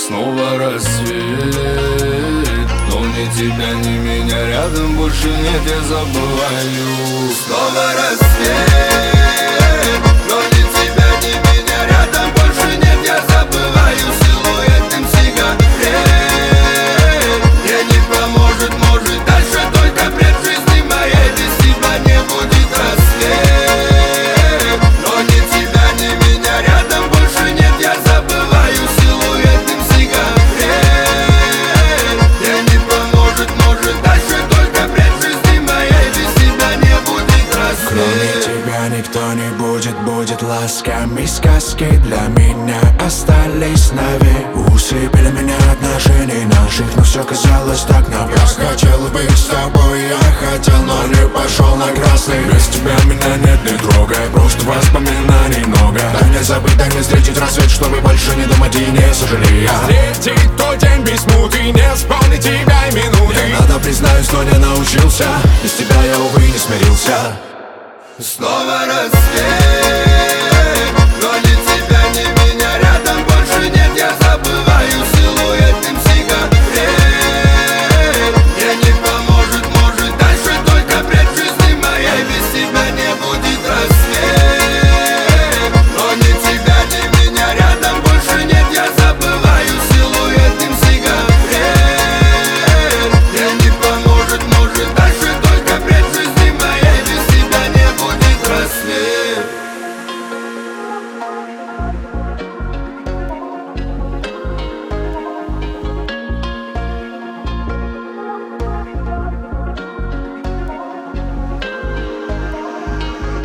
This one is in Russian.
Снова рассвет, но ни тебя, ни меня рядом больше нет, я забываю. Снова рассвет, но ни тебя, ни меня рядом больше нет, я забываю. Силуэт дым сигарет, мне не поможет, может дальше только бред жизни моей. Без тебя не будет рассвет, но ни тебя, ни меня рядом больше нет, я забываю. Силуэт дым сигарет, мне не поможет, может дальше только бред жизни моей. Без тебя не будет рассвет. Кроме тебя никто не будет, будет ласками сказки для меня остались нави. Усыпили меня отношений наших, но все казалось так напрасно. Хотел быть с тобой, я хотел, но не пошел на красный. Без тебя меня нет, не трогай, просто воспоминаний много. Дай мне забыть, дай мне встретить рассвет, чтобы больше не думать и не сожалеть. Встретить тот день без смуты, не вспомнить тебя и минуты. Мне надо, признаюсь, но не научился. Без тебя я, увы, не смирился. Снова рассвет.